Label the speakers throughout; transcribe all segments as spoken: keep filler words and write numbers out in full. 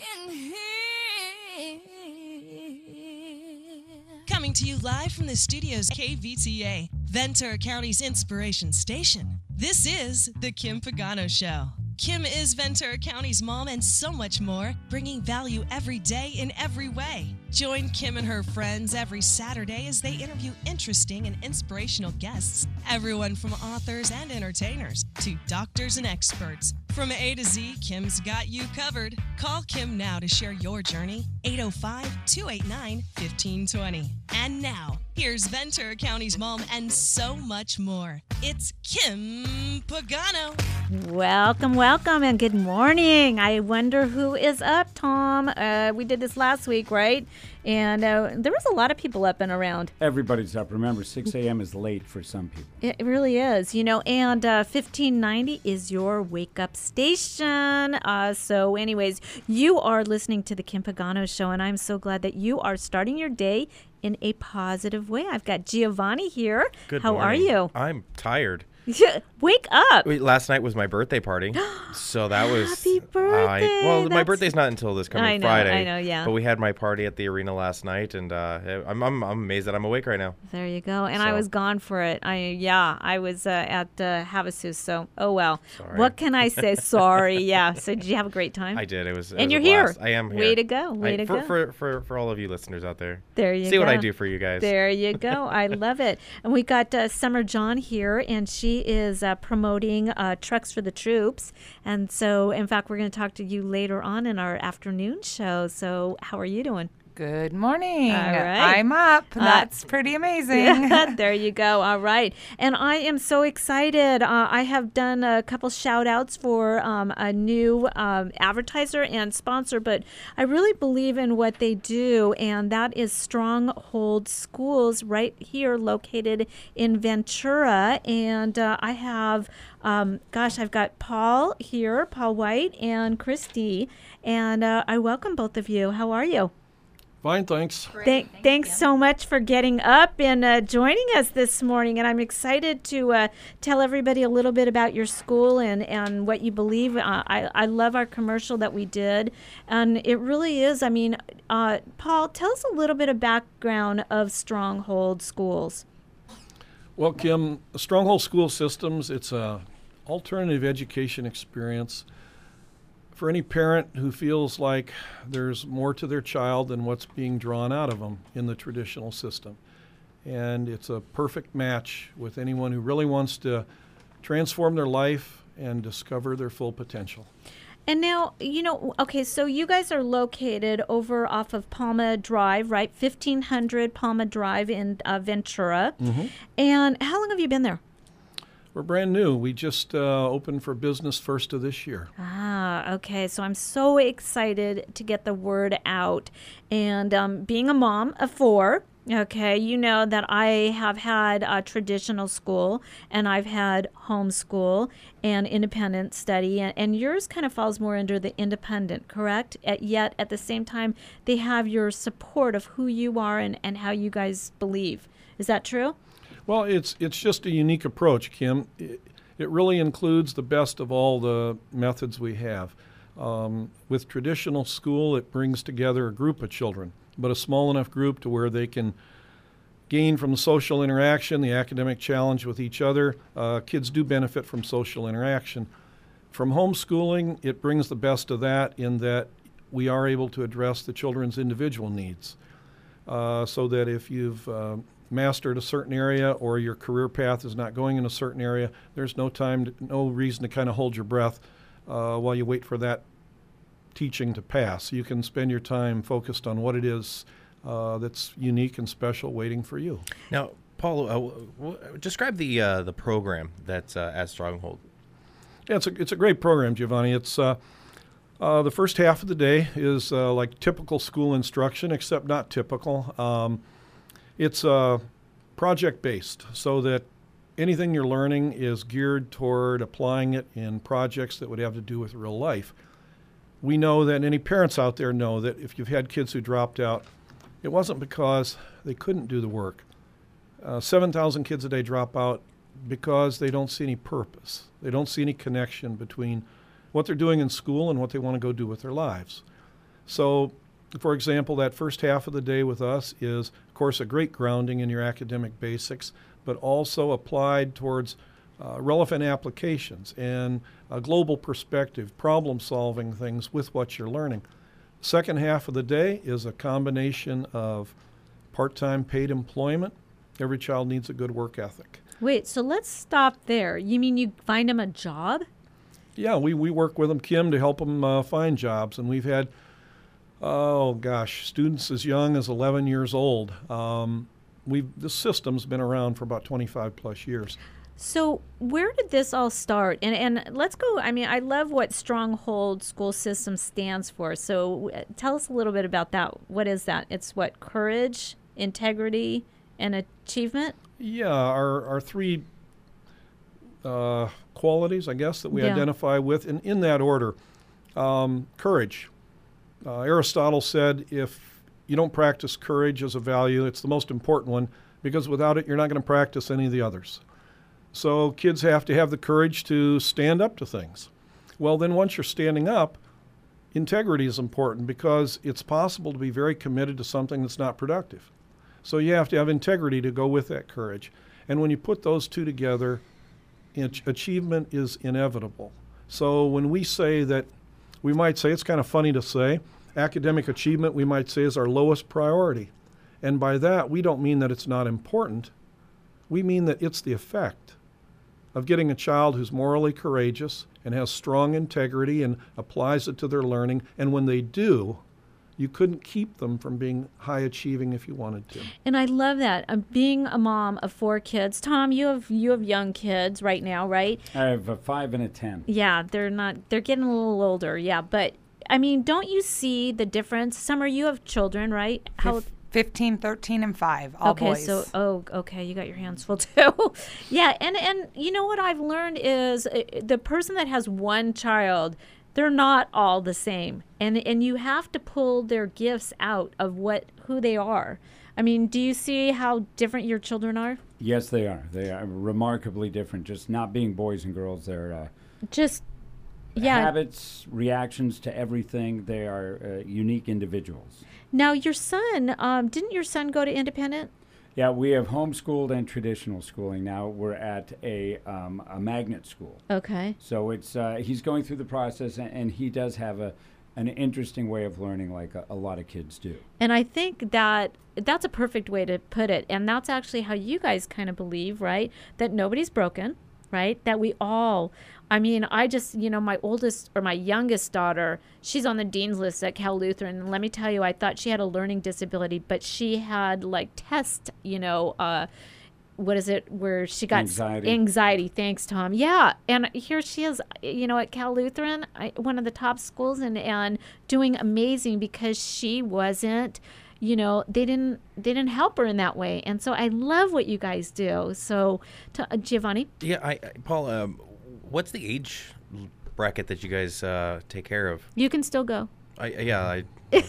Speaker 1: in here.
Speaker 2: Coming to you live from the studios K V T A, Ventura County's inspiration station. This is The Kim Pagano Show. Kim is Ventura County's mom and so much more, bringing value every day in every way. Join Kim and her friends every Saturday as they interview interesting and inspirational guests, everyone from authors and entertainers to doctors and experts. From A to Z, Kim's got you covered. Call Kim now to share your journey, eight oh five, two eight nine, one five two zero. And now, here's Ventura County's mom and so much more. It's Kim Pagano.
Speaker 3: Welcome, welcome, and good morning. I wonder who is up, Tom. Uh, we did this last week, right? And uh, there was a lot of people up and around.
Speaker 4: Everybody's up. Remember, six a.m. is late for some people.
Speaker 3: It really is, you know, and uh, fifteen ninety is your wake-up station. Uh, so anyways, you are listening to the Kim Pagano Show, and I'm so glad that you are starting your day in a positive way. I've got Giovanni here.
Speaker 5: Good
Speaker 3: How
Speaker 5: morning.
Speaker 3: are you?
Speaker 5: I'm tired.
Speaker 3: Wake up.
Speaker 5: Wait, last night was my birthday party, so that was
Speaker 3: Happy birthday.
Speaker 5: I, well, my
Speaker 3: That's-
Speaker 5: birthday's not until this coming
Speaker 3: I know,
Speaker 5: Friday.
Speaker 3: I know, yeah.
Speaker 5: But we had my party at the arena last night, and uh, I'm, I'm I'm amazed that I'm awake right now.
Speaker 3: There you go. And I
Speaker 5: So-
Speaker 3: was gone for it. I yeah, I was uh, at uh, Havasu. So oh well.
Speaker 5: Sorry.
Speaker 3: What can I say? Sorry. Yeah. So did you have a great time?
Speaker 5: I did. It was. It
Speaker 3: And
Speaker 5: was
Speaker 3: you're
Speaker 5: a
Speaker 3: here.
Speaker 5: blast. I am here.
Speaker 3: Way to go. Way
Speaker 5: I,
Speaker 3: to
Speaker 5: for,
Speaker 3: go.
Speaker 5: For, for for all of you listeners out there.
Speaker 3: There you
Speaker 5: See
Speaker 3: go.
Speaker 5: what I do for you guys.
Speaker 3: There you go. I love it. And we got uh, Summer John here, and she is uh, promoting uh, Trucks for the Troops. And so, in fact, we're going to talk to you later on in our afternoon show. So, how are you doing?
Speaker 6: Good morning.
Speaker 3: All right.
Speaker 6: I'm up.
Speaker 3: Uh,
Speaker 6: That's pretty amazing.
Speaker 3: There you go. All right. And I am so excited. Uh, I have done a couple shout outs for um, a new um, advertiser and sponsor, but I really believe in what they do, and that is Stronghold Schools right here located in Ventura. And uh, I have, um, gosh, I've got Paul here, Paul White, and Christy. And uh, I welcome both of you. How are you?
Speaker 7: Fine, thanks.
Speaker 3: Thank, thanks so much for getting up and uh, joining us this morning. And I'm excited to uh, tell everybody a little bit about your school and, and what you believe. Uh, I, I love our commercial that we did. And it really is, I mean, uh, Paul, tell us a little bit of background of Stronghold Schools.
Speaker 7: Well, Kim, Stronghold School Systems, it's a alternative education experience for any parent who feels like there's more to their child than what's being drawn out of them in the traditional system. And it's a perfect match with anyone who really wants to transform their life and discover their full potential.
Speaker 3: And now, you know, okay, so you guys are located over off of Palma Drive, right? fifteen hundred Palma Drive in uh, Ventura.
Speaker 7: Mm-hmm.
Speaker 3: And how long have you been there?
Speaker 7: We're brand new. We just uh, opened for business first of this year.
Speaker 3: Ah, okay. So I'm so excited to get the word out. And um, being a mom of four, okay, you know that I have had a traditional school and I've had homeschool and independent study. And, and yours kind of falls more under the independent, correct? At, yet at the same time, they have your support of who you are and, and how you guys believe. Is that true?
Speaker 7: Well, it's it's just a unique approach, Kim. It, it really includes the best of all the methods we have. Um, with traditional school, it brings together a group of children, but a small enough group to where they can gain from the social interaction, the academic challenge with each other. Uh, kids do benefit from social interaction. From homeschooling, it brings the best of that in that we are able to address the children's individual needs. Uh, so that if you've uh, mastered a certain area or your career path is not going in a certain area, there's no time, to, no reason to kind of hold your breath uh, while you wait for that teaching to pass. You can spend your time focused on what it is uh, that's unique and special waiting for you.
Speaker 5: Now, Paul, uh, w- w- describe the uh, the program that's uh, at Stronghold.
Speaker 7: Yeah, it's a, it's a great program, Giovanni. It's uh, uh, the first half of the day is uh, like typical school instruction, except not typical. Um, It's uh, project-based, so that anything you're learning is geared toward applying it in projects that would have to do with real life. We know that any parents out there know that if you've had kids who dropped out, it wasn't because they couldn't do the work. Uh, seven thousand kids a day drop out because they don't see any purpose. They don't see any connection between what they're doing in school and what they want to go do with their lives. So, for example, that first half of the day with us is, of course, a great grounding in your academic basics, but also applied towards uh, relevant applications and a global perspective, problem-solving things with what you're learning. Second half of the day is a combination of part-time paid employment. Every child needs a good work ethic.
Speaker 3: Wait, so let's stop there. You mean you find them a job?
Speaker 7: Yeah, we, we work with them, Kim, to help them uh, find jobs. And we've had, oh gosh, students as young as eleven years old. Um, we've this system's been around for about twenty-five plus years.
Speaker 3: So where did this all start? And and let's go, I mean, I love what Stronghold School System stands for. So uh, tell us a little bit about that. What is that? It's what, courage, integrity, and achievement?
Speaker 7: Yeah, our, our three uh, qualities, I guess, that we
Speaker 3: Yeah.
Speaker 7: identify with, and in that order. Um, courage. Uh, Aristotle said if you don't practice courage as a value, it's the most important one, because without it, you're not going to practice any of the others. So kids have to have the courage to stand up to things. Well, then once you're standing up, integrity is important, because it's possible to be very committed to something that's not productive. So you have to have integrity to go with that courage. And when you put those two together, ach- achievement is inevitable. So when we say that, we might say, it's kind of funny to say, academic achievement, we might say, is our lowest priority. And by that, we don't mean that it's not important. We mean that it's the effect of getting a child who's morally courageous and has strong integrity and applies it to their learning. And when they do, you couldn't keep them from being high achieving if you wanted to.
Speaker 3: And I love that. Um, being a mom of four kids. Tom, you have you have young kids right now, right?
Speaker 4: I have a five and a ten.
Speaker 3: Yeah, they're not, they're getting a little older. Yeah, but I mean, don't you see the difference? Summer, you have children, right? How?
Speaker 6: fifteen, thirteen, and five, all
Speaker 3: okay,
Speaker 6: boys.
Speaker 3: so oh, okay, you got your hands full too. Yeah, and and you know what I've learned is uh, the person that has one child, they're not all the same, and and you have to pull their gifts out of what who they are. I mean, do you see how different your children are?
Speaker 4: Yes, they are. They are remarkably different. Just not being boys and girls. They're uh,
Speaker 3: Just yeah.
Speaker 4: habits, reactions to everything. They are uh, unique individuals.
Speaker 3: Now your son, um, didn't your son go to independent?
Speaker 4: Yeah, we have homeschooled and traditional schooling. Now we're at a um, a magnet school.
Speaker 3: Okay.
Speaker 4: So it's uh, he's going through the process, and, and he does have a an interesting way of learning, like a, a lot of kids do.
Speaker 3: And I think that that's a perfect way to put it. And that's actually how you guys kind of believe, right? That nobody's broken, right? That we all, I mean, I just, you know, my oldest or my youngest daughter, she's on the dean's list at Cal Lutheran. And let me tell you, I thought she had a learning disability, but she had like test, you know, uh, what is it, where she got
Speaker 4: Anxiety.
Speaker 3: anxiety. Thanks, Tom. Yeah. And here she is, you know, at Cal Lutheran, I, one of the top schools, and, and doing amazing because she wasn't, you know, they didn't they didn't help her in that way. And so I love what you guys do. So, to, uh, Giovanni?
Speaker 5: Yeah, I, I Paul, um, what's the age bracket that you guys uh, take care of?
Speaker 3: You can still go.
Speaker 5: I yeah,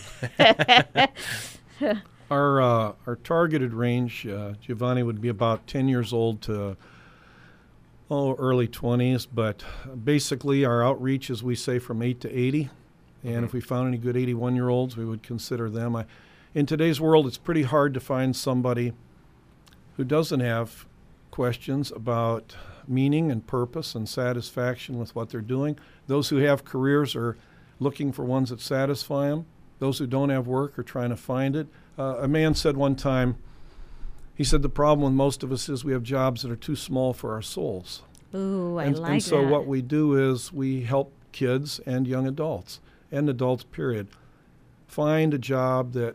Speaker 5: I
Speaker 7: Our uh, our targeted range, uh, Giovanni, would be about ten years old to oh early twenties. But basically, our outreach is, we say, from eight to eighty. And
Speaker 5: Mm-hmm.
Speaker 7: if we found any good eighty-one-year-olds, we would consider them. I, in today's world, it's pretty hard to find somebody who doesn't have questions about meaning and purpose and satisfaction with what they're doing. Those who have careers are looking for ones that satisfy them. Those who don't have work are trying to find it. Uh, a man said one time, he said, the problem with most of us is we have jobs that are too small for our souls.
Speaker 3: Ooh, I
Speaker 7: and,
Speaker 3: like
Speaker 7: and so
Speaker 3: that.
Speaker 7: what we do is we help kids and young adults, and adults, period, find a job that,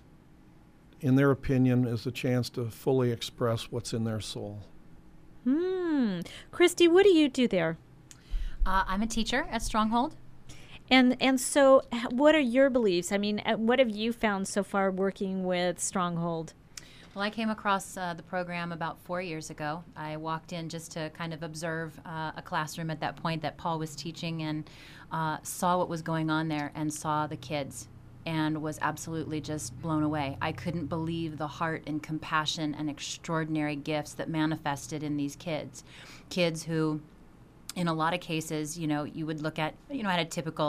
Speaker 7: in their opinion, is a chance to fully express what's in their soul.
Speaker 3: Hmm. Christy, what do you do there?
Speaker 1: Uh, I'm a teacher at Stronghold.
Speaker 3: And and so h- what are your beliefs? I mean, uh, what have you found so far working with Stronghold?
Speaker 1: Well, I came across uh, the program about four years ago. I walked in just to kind of observe uh, a classroom at that point that Paul was teaching, and uh, saw what was going on there and saw the kids and was absolutely just blown away. I couldn't believe the heart and compassion and extraordinary gifts that manifested in these kids. Kids who, in a lot of cases, you know, you would look at, you know, at a typical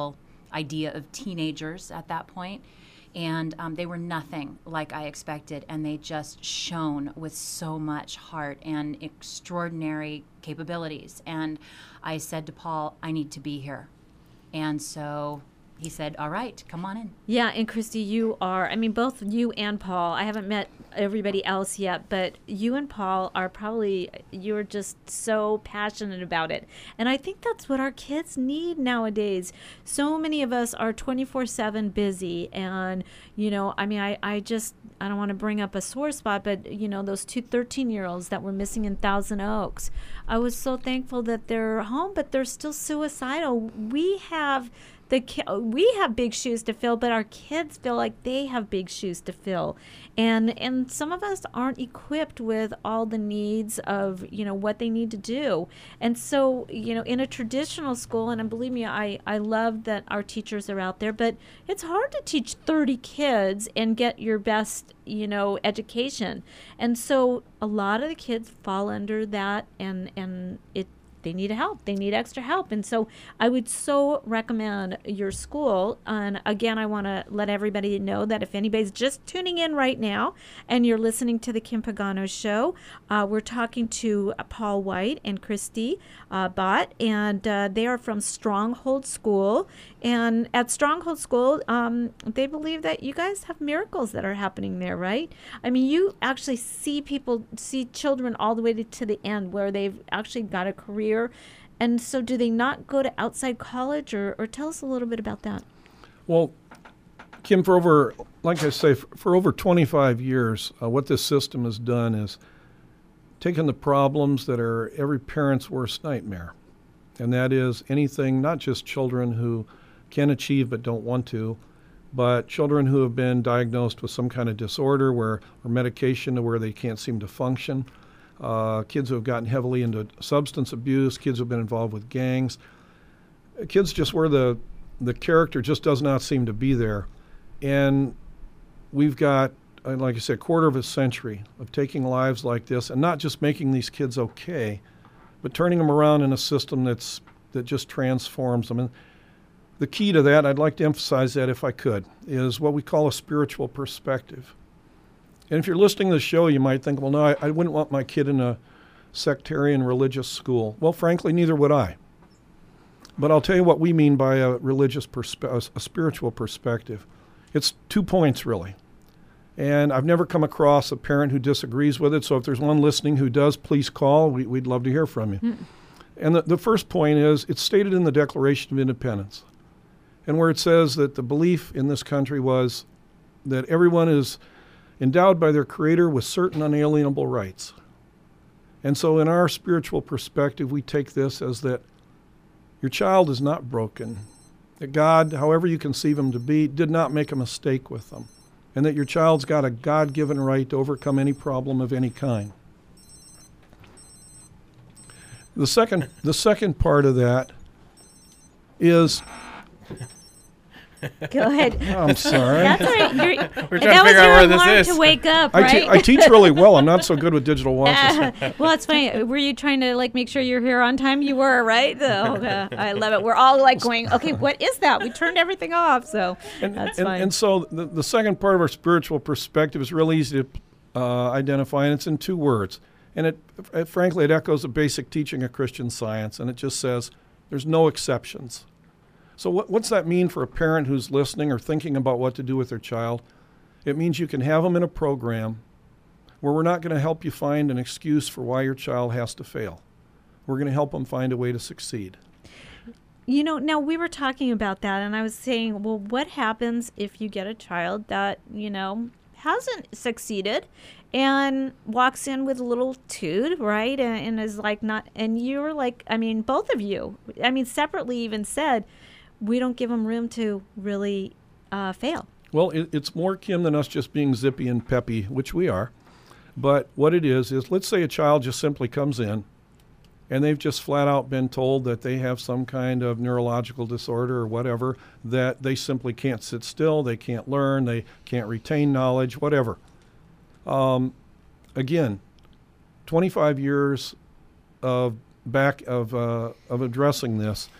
Speaker 1: idea of teenagers at that point. And um, they were nothing like I expected, and they just shone with so much heart and extraordinary capabilities. And I said to Paul, I need to be here. And so he said, all right, come on in.
Speaker 3: Yeah, and Christy, you are, I mean, both you and Paul, I haven't met everybody else yet, but you and Paul are probably, you're just so passionate about it. And I think that's what our kids need nowadays. So many of us are twenty-four seven busy. And, you know, I mean, I, I just, I don't want to bring up a sore spot, but, you know, those two thirteen-year-olds that were missing in Thousand Oaks, I was so thankful that they're home, but they're still suicidal. We have... The ki- we have big shoes to fill, but our kids feel like they have big shoes to fill, and and some of us aren't equipped with all the needs of, you know, what they need to do. And so, you know, in a traditional school, and believe me, I I love that our teachers are out there, but it's hard to teach thirty kids and get your best, you know, education. And so a lot of the kids fall under that, and and it. They need help. They need extra help. And so I would so recommend your school. And again, I want to let everybody know that if anybody's just tuning in right now and you're listening to the Kim Pagano Show, uh, we're talking to Paul White and Christy uh, Bott, and uh, they are from Stronghold School. And at Stronghold School, um, they believe that you guys have miracles that are happening there, right? I mean, you actually see people, see children all the way to, to the end where they've actually got a career. And so do they not go to outside college, or, or tell us a little bit about that?
Speaker 7: Well, Kim, for over, like I say, for, for over twenty-five years, uh, what this system has done is taken the problems that are every parent's worst nightmare. And that is anything, not just children who can achieve but don't want to, but children who have been diagnosed with some kind of disorder where, or medication to where they can't seem to function, uh, kids who have gotten heavily into substance abuse, kids who have been involved with gangs, kids just where the, the character just does not seem to be there. And we've got, uh, like I said, a quarter of a century of taking lives like this and not just making these kids okay, but turning them around in a system that's that just transforms them. And the key to that, I'd like to emphasize that if I could, is what we call a spiritual perspective. And if you're listening to the show, you might think, well, no, I, I wouldn't want my kid in a sectarian religious school. Well, frankly, neither would I. But I'll tell you what we mean by a religious perspe- a spiritual perspective. It's two points, really. And I've never come across a parent who disagrees with it. So if there's one listening who does, please call. We, we'd love to hear from you. Mm. And the, the first point is, it's stated in the Declaration of Independence, and where it says that the belief in this country was that everyone is endowed by their Creator with certain unalienable rights. And so in our spiritual perspective, we take this as that your child is not broken, that God, however you conceive him to be, did not make a mistake with them, and that your child's got a God-given right to overcome any problem of any kind. The second, the second part of that is...
Speaker 3: Go ahead.
Speaker 7: I'm sorry.
Speaker 3: That's all right. You're,
Speaker 5: We're trying
Speaker 3: that
Speaker 5: to
Speaker 3: was
Speaker 5: figure out
Speaker 3: your
Speaker 5: where this
Speaker 3: alarm
Speaker 5: is.
Speaker 3: to wake up,
Speaker 7: I,
Speaker 3: right?
Speaker 7: te- I teach really well. I'm not so good with digital watches.
Speaker 3: Uh, well, it's funny. Were you trying to like make sure you're here on time? You were, right? So, uh, I love it. We're all like going, okay, what is that? We turned everything off, so
Speaker 7: And,
Speaker 3: that's
Speaker 7: and,
Speaker 3: fine.
Speaker 7: and so the, the second part of our spiritual perspective is really easy to uh, identify, and it's in two words. And it, it frankly, it echoes the basic teaching of Christian Science, and it just says there's no exceptions. So what, what's that mean for a parent who's listening or thinking about what to do with their child? It means you can have them in a program where we're not going to help you find an excuse for why your child has to fail. We're going to help them find a way to succeed.
Speaker 3: You know, now we were talking about that, and I was saying, well, what happens if you get a child that, you know, hasn't succeeded and walks in with a little toot, right? And, and is like not, and you're like, I mean, both of you, I mean, separately even said, we don't give them room to really uh, fail.
Speaker 7: Well, it, it's more, Kim, than us just being zippy and peppy, which we are. But what it is, is let's say a child just simply comes in and they've just flat out been told that they have some kind of neurological disorder or whatever, that they simply can't sit still, they can't learn, they can't retain knowledge, whatever. Um, again, twenty-five years of back of uh, of addressing this.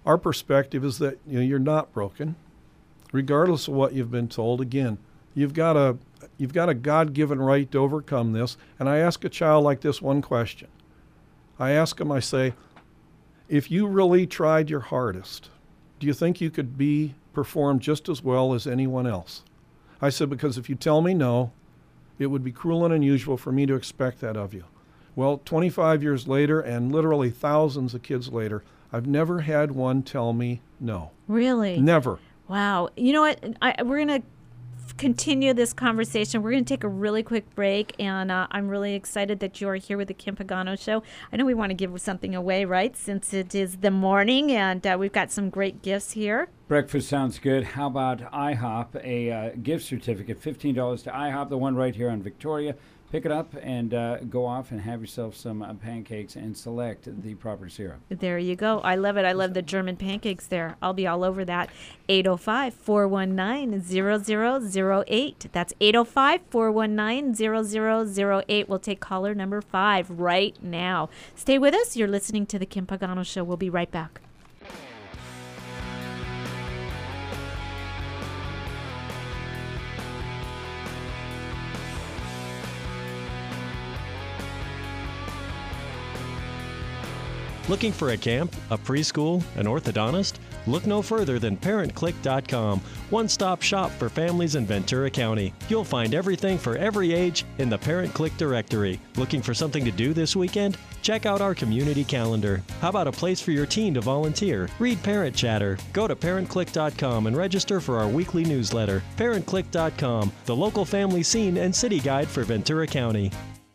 Speaker 7: Our perspective is that you know, you're not broken, regardless of what you've been told. Again, you've got a you've got a God-given right to overcome this. And I ask a child like this one question. I ask him, I say, if you really tried your hardest, do you think you could be perform just as well as anyone else? I said, because if you tell me no, it would be cruel and unusual for me to expect that of you. Well, twenty-five years later, and literally thousands of kids later, I've never had one tell me no.
Speaker 3: Really?
Speaker 7: Never.
Speaker 3: Wow. You know what? I, we're going to continue this conversation. We're going to take a really quick break, and uh, I'm really excited that you're here with the Kim Pagano Show. I know we want to give something away, right, since it is the morning, and uh, we've got some great gifts here.
Speaker 4: Breakfast sounds good. How about IHOP, a uh, gift certificate, fifteen dollars to IHOP, the one right here on Victoria. Pick it up and uh, go off and have yourself some uh, pancakes and select the proper syrup.
Speaker 3: There you go. I love it. I love the German pancakes there. I'll be all over that. eight oh five, four one nine, zero zero zero eight. That's eight oh five, four one nine, zero zero zero eight. We'll take caller number five right now. Stay with us. You're listening to The Kim Pagano Show. We'll be right back.
Speaker 8: Looking for a camp, a preschool, an orthodontist? Look no further than parent click dot com, one-stop shop for families in Ventura County. You'll find everything for every age in the Parent Click directory. Looking for something to do this weekend? Check out our community calendar. How about a place for your teen to volunteer? Read Parent Chatter. Go to parent click dot com and register for our weekly newsletter. parent click dot com, the local family scene and city guide for Ventura County.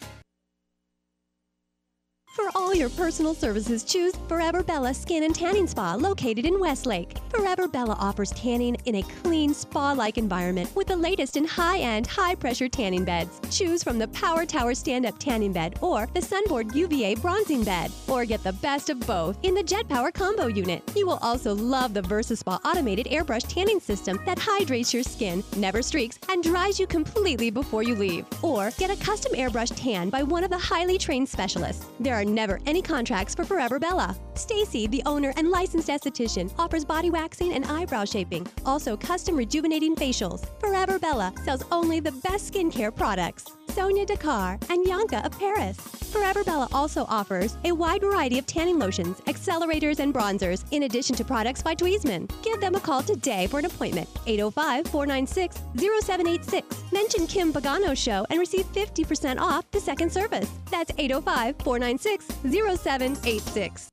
Speaker 9: For all your personal services, choose Forever Bella Skin and Tanning Spa, located in Westlake. Forever Bella offers tanning in a clean, spa-like environment with the latest in high-end, high-pressure tanning beds. Choose from the Power Tower Stand-Up Tanning Bed or the Sunboard U V A Bronzing Bed. Or get the best of both in the Jet Power Combo Unit. You will also love the VersaSpa automated airbrush tanning system that hydrates your skin, never streaks, and dries you completely before you leave. Or get a custom airbrush tan by one of the highly trained specialists. There are never any contracts for Forever Bella. Stacy, the owner and licensed esthetician, offers body waxing and eyebrow shaping, also custom rejuvenating facials. Forever Bella sells only the best skincare products. Sonia Dakar and Yanka of Paris. Forever Bella also offers a wide variety of tanning lotions, accelerators, and bronzers, in addition to products by Dweezman. Give them a call today for an appointment. eight oh five, four nine six, zero seven eight six. Mention Kim Pagano Show and receive fifty percent off the second service. That's eight oh five, four nine six, zero seven eight six.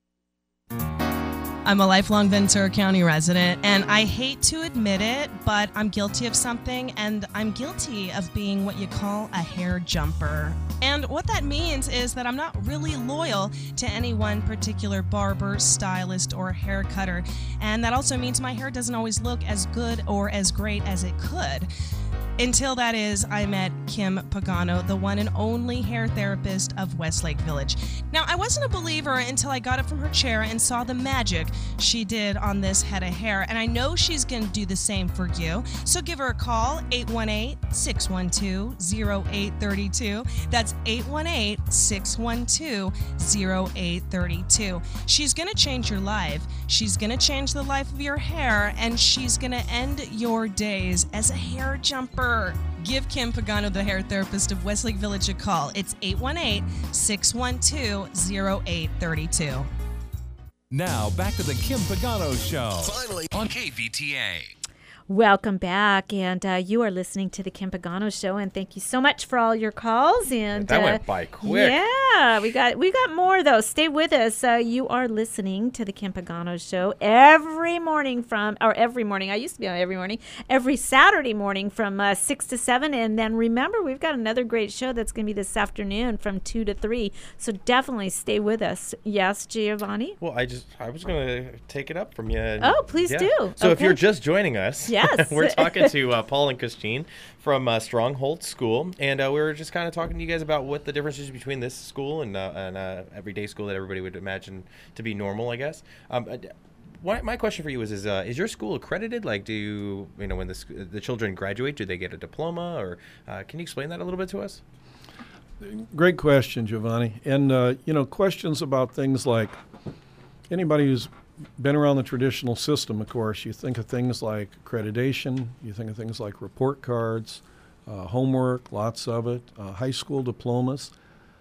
Speaker 2: I'm a lifelong Ventura County resident, and I hate to admit it, but I'm guilty of something, and I'm guilty of being what you call a hair jumper. And what that means is that I'm not really loyal to any one particular barber, stylist, or hair cutter. And that also means my hair doesn't always look as good or as great as it could. Until that is, I met Kim Pagano, the one and only hair therapist of Westlake Village. Now, I wasn't a believer until I got up from her chair and saw the magic she did on this head of hair, and I know she's going to do the same for you. So give her a call, eight one eight, six one two, zero eight three two. That's eight one eight, six one two, zero eight three two. She's going to change your life. She's going to change the life of your hair, and she's going to end your days as a hair jumper. Give Kim Pagano, the hair therapist of Westlake Village, a call. It's eight one eight, six one two, zero eight three two.
Speaker 10: Now, back to the Kim Pagano Show. Finally on K V T A.
Speaker 3: Welcome back, and uh, you are listening to the Kim Pagano Show, and thank you so much for all your calls. And
Speaker 5: that
Speaker 3: uh,
Speaker 5: went by quick.
Speaker 3: Yeah, we got we got more though. Stay with us. Uh, you are listening to the Kim Pagano Show every morning from, or every morning. I used to be on every morning, every Saturday morning from uh, six to seven, and then remember we've got another great show that's going to be this afternoon from two to three. So definitely stay with us. Yes, Giovanni.
Speaker 5: Well, I just I was going to take it up from you.
Speaker 3: Oh, please
Speaker 5: yeah.
Speaker 3: do.
Speaker 5: So
Speaker 3: okay.
Speaker 5: if you're just joining us.
Speaker 3: Yes.
Speaker 5: We're talking to uh, Paul and Christine from uh, Stronghold School, and uh, we were just kind of talking to you guys about what the difference is between this school and uh, an uh, everyday school that everybody would imagine to be normal, I guess. Um, uh, what, my question for you is: Is uh, is your school accredited? Like, do you, you know, when the the children graduate, do they get a diploma, or uh, can you explain that a little bit to us?
Speaker 7: Great question, Giovanni. And uh, you know, questions about things like anybody who's been around the traditional system, of course, you think of things like accreditation, you think of things like report cards, uh, homework, lots of it, uh, high school diplomas.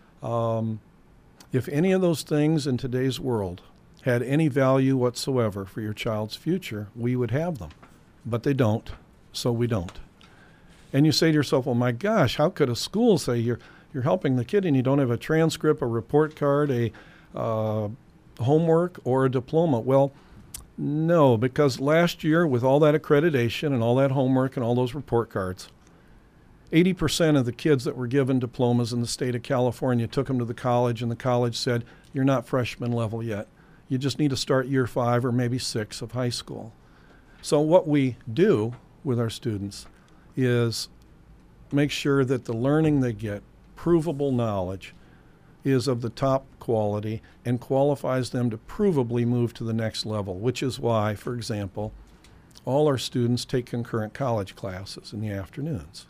Speaker 7: Um, if any of those things in today's world had any value whatsoever for your child's future, we would have them. But they don't, so we don't. And you say to yourself, well, my gosh, how could a school say you're, you're helping the kid and you don't have a transcript, a report card, a uh, homework, or a diploma? Well, no, because last year with all that accreditation and all that homework and all those report cards, eighty percent of the kids that were given diplomas in the state of California took them to the college, and the college said, you're not freshman level yet. You just need to start year five or maybe six of high school. So what we do with our students is make sure that the learning they get, provable knowledge, is of the top quality and qualifies them to provably move to the next level, which is why, for example, all our students take concurrent college classes in the afternoons.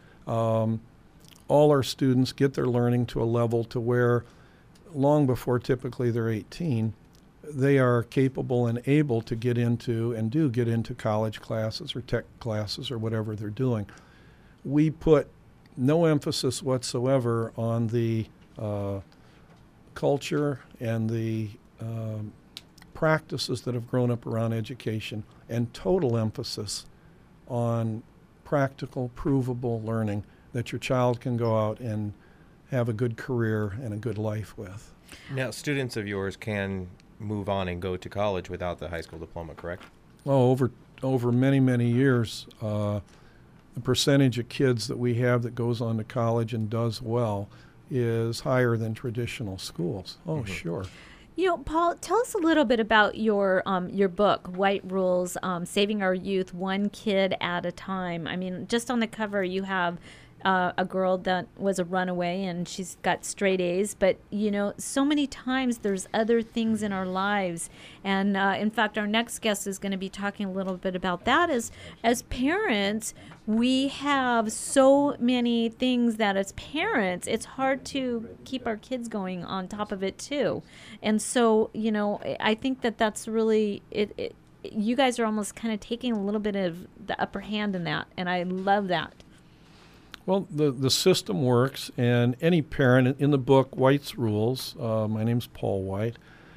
Speaker 7: Um, all our students get their learning to a level to where long before typically they're eighteen, they are capable and able to get into and do get into college classes or tech classes or whatever they're doing. We put no emphasis whatsoever on the uh, culture and the um, practices that have grown up around education, and total emphasis on practical, provable learning that your child can go out and have a good career and a good life with.
Speaker 5: Now, students of yours can move on and go to college without the high school diploma, correct?
Speaker 7: Oh, over over many, many years, uh, the percentage of kids that we have that goes on to college and does well is higher than traditional schools. Oh, mm-hmm. Sure.
Speaker 3: You know, Paul, tell us a little bit about your um, your book, White Rules, um, Saving Our Youth One Kid at a Time. I mean, just on the cover you have uh, a girl that was a runaway and she's got straight A's, but, you know, so many times there's other things in our lives. And, uh, in fact, our next guest is going to be talking a little bit about that. As, as parents, we have so many things that as parents, it's hard to keep our kids going on top of it too. And so, you know, I think that that's really, it, it you guys are almost kind of taking a little bit of the upper hand in that, and I love that.
Speaker 7: Well, the, the system works, and any parent in the book, White's Rules, uh, my name's Paul White,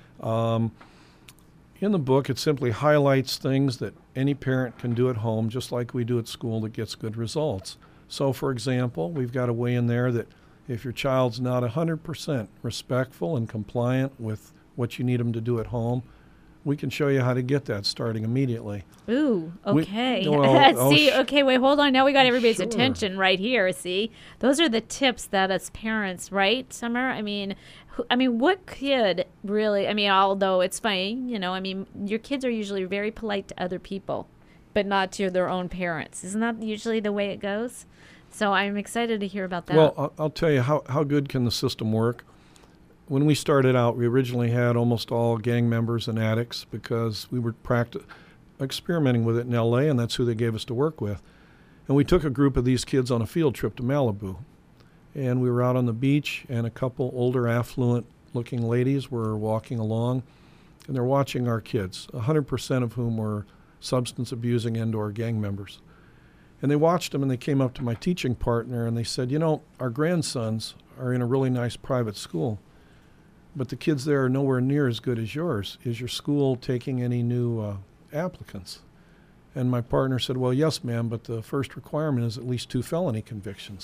Speaker 7: um, in the book it simply highlights things that any parent can do at home just like we do at school that gets good results. So, for example, we've got a way in there that if your child's not one hundred percent respectful and compliant with what you need them to do at home, we can show you how to get that starting immediately.
Speaker 3: Ooh, okay.
Speaker 7: We, well, oh,
Speaker 3: see,
Speaker 7: sh-
Speaker 3: okay, wait, hold on. Now we got everybody's
Speaker 7: sure.
Speaker 3: attention right here, see? Those are the tips that as parents, right, Summer? I mean, who, I mean, what kid really, I mean, although it's funny, you know, I mean, your kids are usually very polite to other people, but not to their own parents. Isn't that usually the way it goes? So I'm excited to hear about that.
Speaker 7: Well, I'll, I'll tell you, how, how good can the system work? When we started out, we originally had almost all gang members and addicts because we were practi- experimenting with it in L A, and that's who they gave us to work with. And we took a group of these kids on a field trip to Malibu. And we were out on the beach, and a couple older, affluent-looking ladies were walking along, and they're watching our kids, one hundred percent of whom were substance abusing and/or gang members. And they watched them, and they came up to my teaching partner, and they said, you know, our grandsons are in a really nice private school, but the kids there are nowhere near as good as yours. Is your school taking any new uh, applicants? And my partner said, well, yes, ma'am, but the first requirement is at least two felony convictions.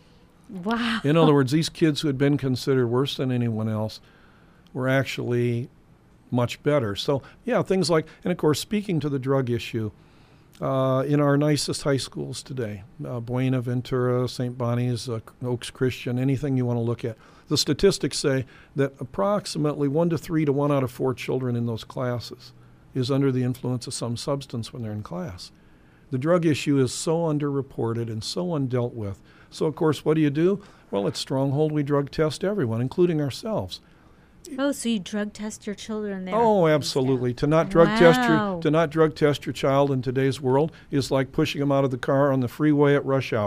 Speaker 3: Wow.
Speaker 7: In other words, these kids who had been considered worse than anyone else were actually much better. So, yeah, things like, and of course, speaking to the drug issue, uh, in our nicest high schools today, uh, Buena, Ventura, Saint Bonnie's, uh, Oaks Christian, anything you want to look at, the statistics say that approximately one to three to one out of four children in those classes is under the influence of some substance when they're in class. The drug issue is so underreported and so undealt with. So, of course, what do you do? Well, at Stronghold, we drug test everyone, including ourselves.
Speaker 3: Oh, so you drug test your children there?
Speaker 7: Oh, absolutely. To not drug test
Speaker 3: Wow.
Speaker 7: your to not drug test your child in today's world is like pushing them out of the car on the freeway at rush hour.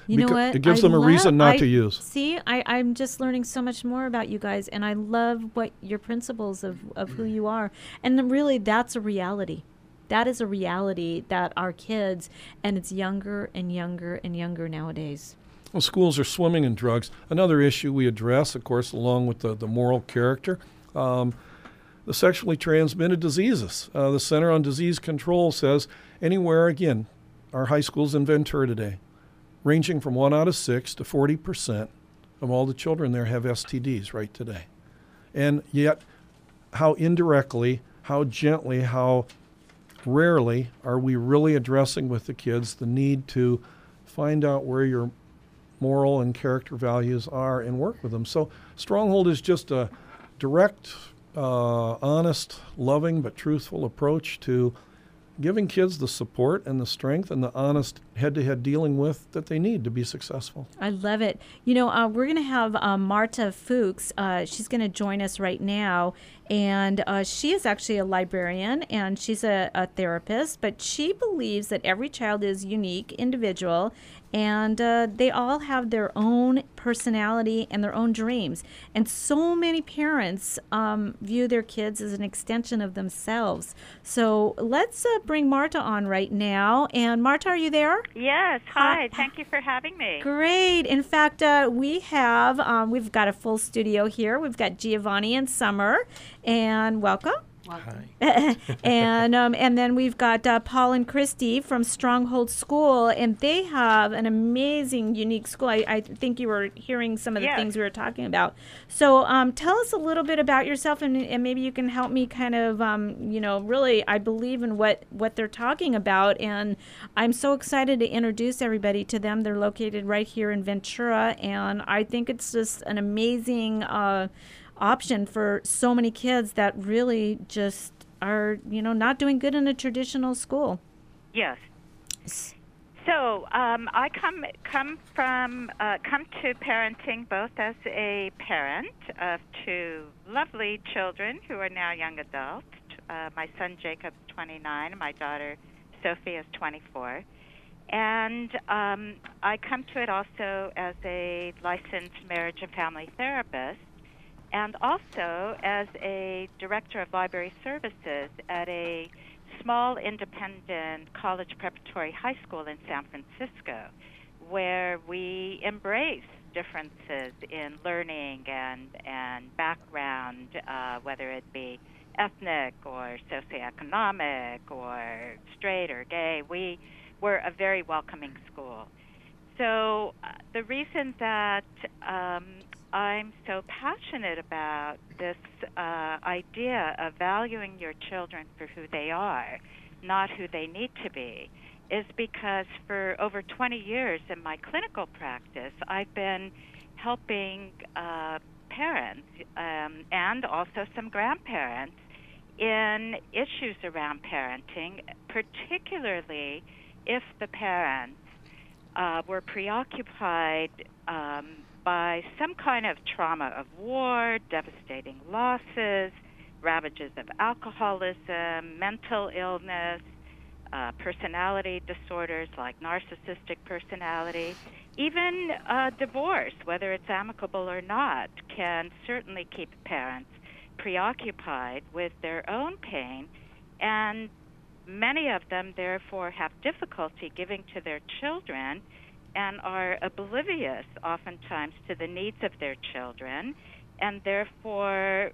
Speaker 3: You know
Speaker 7: Beca-
Speaker 3: what?
Speaker 7: It gives
Speaker 3: I
Speaker 7: them a
Speaker 3: love-
Speaker 7: reason not
Speaker 3: I-
Speaker 7: to use.
Speaker 3: See, I, I'm just learning so much more about you guys, and I love what your principles of, of who you are. And then really, that's a reality. That is a reality that our kids, and it's younger and younger and younger nowadays.
Speaker 7: Well, schools are swimming in drugs. Another issue we address, of course, along with the, the moral character, um, the sexually transmitted diseases. Uh, the Center on Disease Control says anywhere, again, our high schools in Ventura today, ranging from one out of six to forty percent of all the children there have S T Ds right today. And yet, how indirectly, how gently, how rarely are we really addressing with the kids the need to find out where your moral and character values are and work with them. So Stronghold is just a direct, uh, honest, loving, but truthful approach to giving kids the support and the strength and the honest head-to-head dealing with that they need to be successful.
Speaker 3: I love it. You know, uh, we're going to have uh, Marta Fuchs. Uh, she's going to join us right now. And uh, she is actually a librarian and she's a, a therapist, but she believes that every child is unique, individual, and uh, they all have their own personality and their own dreams. And so many parents um, view their kids as an extension of themselves. So let's uh, bring Marta on right now. And Marta, are you there?
Speaker 11: Yes. Hi. Thank you for having me.
Speaker 3: Great. In fact, uh, we have, um, we've got a full studio here. We've got Giovanni and Summer. And welcome.
Speaker 5: Hi.
Speaker 3: and um, and then we've got uh, Paul and Christy from Stronghold School, and they have an amazing, unique school. I, I think you were hearing some of the
Speaker 11: Yes.
Speaker 3: things we were talking about. So um, tell us a little bit about yourself, and, and maybe you can help me kind of, um, you know, really, I believe in what, what they're talking about, and I'm so excited to introduce everybody to them. They're located right here in Ventura, and I think it's just an amazing uh option for so many kids that really just are, you know, not doing good in a traditional school.
Speaker 11: Yes. So um, I come come from uh, come to parenting both as a parent of two lovely children who are now young adults. Uh, my son Jacob's twenty-nine, and my daughter Sophie is twenty-four. And um, I come to it also as a licensed marriage and family therapist, and also as a director of library services at a small independent college preparatory high school in San Francisco, where we embrace differences in learning and, and background, uh, whether it be ethnic or socioeconomic or straight or gay. We, we're a very welcoming school. So uh, the reason that um, I'm so passionate about this uh, idea of valuing your children for who they are, not who they need to be, is because for over twenty years in my clinical practice, I've been helping uh, parents um, and also some grandparents in issues around parenting, particularly if the parents uh, were preoccupied um, by some kind of trauma of war, devastating losses, ravages of alcoholism, mental illness, uh, personality disorders like narcissistic personality, even uh, divorce, whether it's amicable or not, can certainly keep parents preoccupied with their own pain, and many of them therefore have difficulty giving to their children and are oblivious oftentimes to the needs of their children, and therefore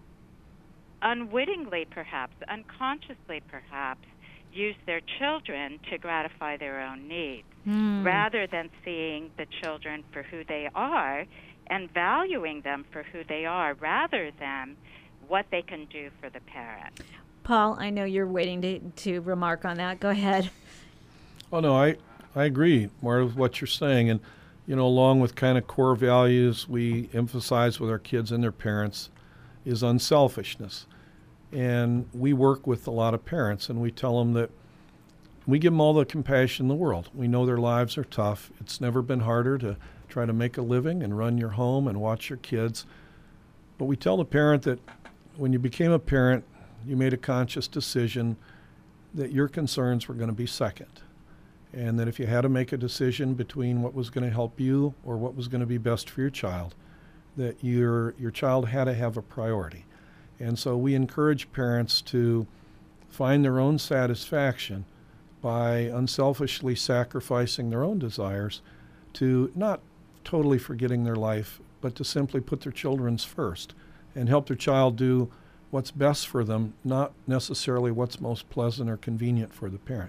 Speaker 11: unwittingly perhaps, unconsciously perhaps, use their children to gratify their own needs,
Speaker 3: Mm.
Speaker 11: rather than seeing the children for who they are and valuing them for who they are, rather than what they can do for the parent.
Speaker 3: Paul, I know you're waiting to, to remark on that. Go ahead.
Speaker 7: Oh, no, I, I agree, Marta, with what you're saying. And, you know, along with kind of core values we emphasize with our kids and their parents is unselfishness. And we work with a lot of parents, and we tell them that we give them all the compassion in the world. We know their lives are tough. It's never been harder to try to make a living and run your home and watch your kids. But we tell the parent that when you became a parent, you made a conscious decision that your concerns were going to be second. and that if you had to make a decision between what was going to help you or what was going to be best for your child, that your your child had to have a priority. And so we encourage parents to find their own satisfaction by unselfishly sacrificing their own desires, to not totally forgetting their life, but to simply put their children's first and help their child do what's best for them, not necessarily what's most pleasant or convenient for the parent.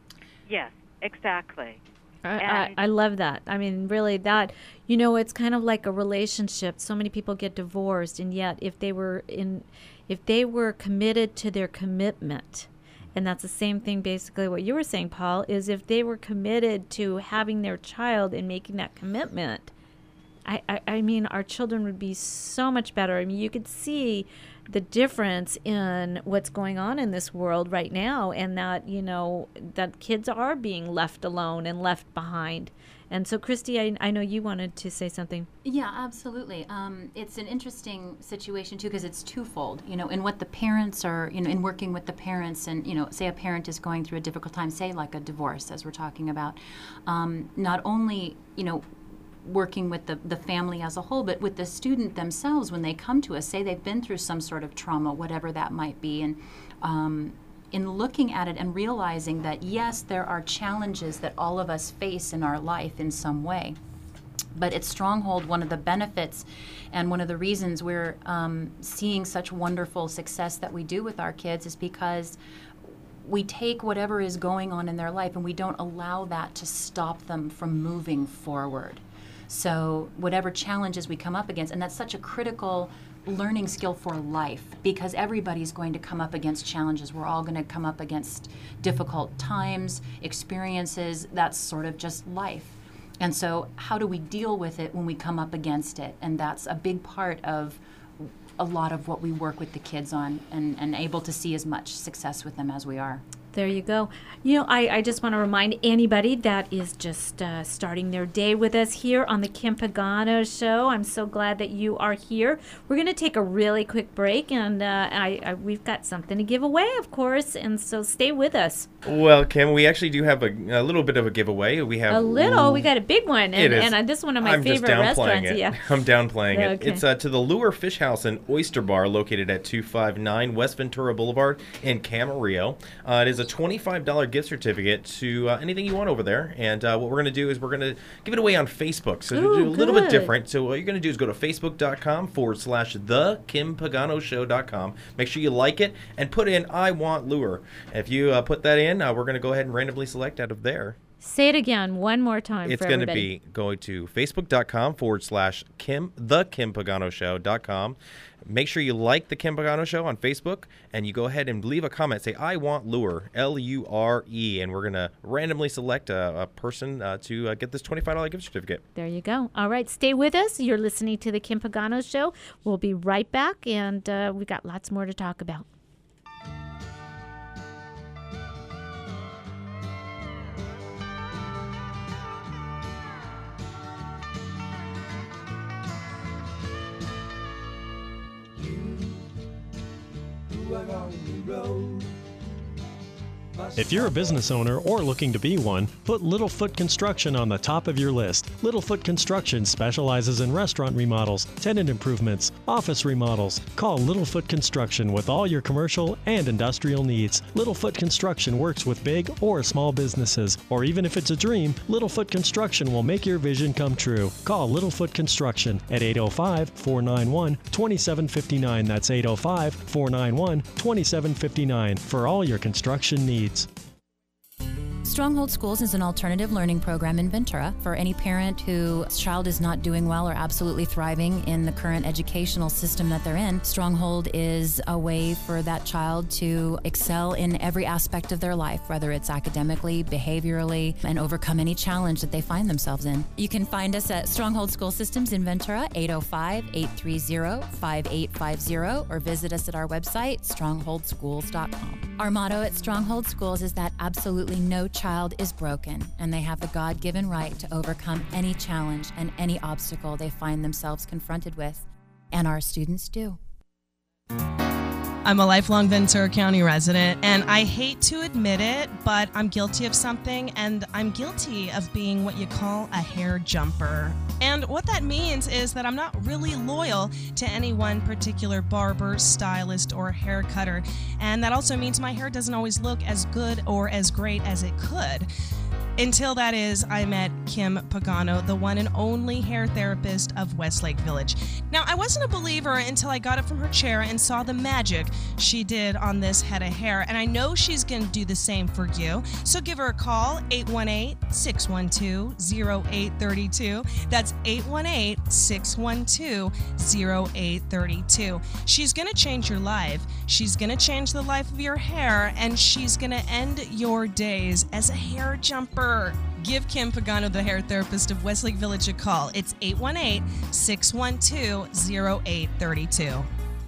Speaker 11: Yes, exactly.
Speaker 3: I, I, I love that. I mean, really, that, you know, it's kind of like a relationship. So many people get divorced, and yet if they were in, if they were committed to their commitment, and that's the same thing basically what you were saying, Paul, is if they were committed to having their child and making that commitment, I, I, I mean, our children would be so much better. I mean, you could see the difference in what's going on in this world right now, and that, you know, that kids are being left alone and left behind. And so, Christy, I, I know you wanted to say something.
Speaker 1: Yeah, absolutely. Um, it's an interesting situation, too, because it's twofold. You know, in what the parents are, you know, in working with the parents, and, you know, say a parent is going through a difficult time, say like a divorce, as we're talking about, um, not only, you know, working with the, the family as a whole, but with the student themselves when they come to us, say they've been through some sort of trauma, whatever that might be, and um, in looking at it and realizing that, yes, there are challenges that all of us face in our life in some way. But at Stronghold, one of the benefits and one of the reasons we're um, seeing such wonderful success that we do with our kids is because we take whatever is going on in their life and we don't allow that to stop them from moving forward. So whatever challenges we come up against, and that's such a critical learning skill for life, because everybody's going to come up against challenges. We're all going to come up against difficult times, experiences. That's sort of just life. And so how do we deal with it when we come up against it? And that's a big part of a lot of what we work with the kids on, and, and able to see as much success with them as we are.
Speaker 3: There you go. You know, I, I just want to remind anybody that is just uh, starting their day with us here on the Kim Pagano Show. I'm so glad that you are here. We're going to take a really quick break, and uh, I, I, we've got something to give away, of course, and so stay with us.
Speaker 5: Well, Kim, we actually do have a, a little bit of a giveaway. We have
Speaker 3: a little. We got a big one, and,
Speaker 5: it is.
Speaker 3: and uh, this is one of my
Speaker 5: I'm
Speaker 3: favorite
Speaker 5: just downplaying
Speaker 3: restaurants.
Speaker 5: It.
Speaker 3: Yeah,
Speaker 5: I'm downplaying
Speaker 3: yeah,
Speaker 5: it.
Speaker 3: okay.
Speaker 5: It's uh, to the Lure Fish House and Oyster Bar, located at two five nine West Ventura Boulevard in Camarillo. Uh, it is a twenty-five dollars gift certificate to uh, anything you want over there. And uh, what we're going to do is we're going to give it away on Facebook. So
Speaker 3: Ooh,
Speaker 5: to do a little bit
Speaker 3: good.
Speaker 5: different. So what you're going to do is go to facebook.com forward slash the Kim Pagano Show dot com. Make sure you like it and put in I want lure. If you uh, put that in, uh, we're going to go ahead and randomly select out of there.
Speaker 3: Say it again one more time.
Speaker 5: It's
Speaker 3: for
Speaker 5: going to
Speaker 3: everybody.
Speaker 5: be going to facebook.com forward slash Kim, the Kim Pagano Show dot com. Make sure you like the Kim Pagano Show on Facebook, and you go ahead and leave a comment. Say, I want lure, L U R E, and we're going to randomly select a, a person uh, to uh, get this twenty-five dollars gift certificate.
Speaker 3: There you go. All right, stay with us. You're listening to the Kim Pagano Show. We'll be right back, and uh, we got lots more to talk about.
Speaker 8: If you're a business owner or looking to be one, put Littlefoot Construction on the top of your list. Littlefoot Construction specializes in restaurant remodels, tenant improvements, office remodels. Call Littlefoot Construction with all your commercial and industrial needs. Littlefoot Construction works with big or small businesses, or even if it's a dream, Littlefoot Construction will make your vision come true. Call Littlefoot Construction at eight oh five, four nine one, two seven five nine. That's eight oh five, four nine one, two seven five nine for all your construction needs.
Speaker 1: Stronghold Schools is an alternative learning program in Ventura for any parent whose child is not doing well or absolutely thriving in the current educational system that they're in. Stronghold is a way for that child to excel in every aspect of their life, whether it's academically, behaviorally, and overcome any challenge that they find themselves in. You can find us at Stronghold School Systems in Ventura, eight oh five, eight three zero, five eight five zero, or visit us at our website, stronghold schools dot com. Our motto at Stronghold Schools is that absolutely no child is broken, and they have the God-given right to overcome any challenge and any obstacle they find themselves confronted with. And our students do.
Speaker 2: I'm a lifelong Ventura County resident, and I hate to admit it, but I'm guilty of something, and I'm guilty of being what you call a hair jumper. And what that means is that I'm not really loyal to any one particular barber, stylist, or hair cutter. And that also means my hair doesn't always look as good or as great as it could. Until that is, I met Kim Pagano, the one and only hair therapist of Westlake Village. Now, I wasn't a believer until I got up from her chair and saw the magic she did on this head of hair, and I know she's going to do the same for you. So give her a call, eight one eight, six one two, zero eight three two. That's eight one eight, six one two, zero eight three two. She's going to change your life. She's going to change the life of your hair, and she's going to end your days as a hair jumper. Give Kim Pagano, the hair therapist of Westlake Village, a call. It's eight one eight, six one two, zero eight three two.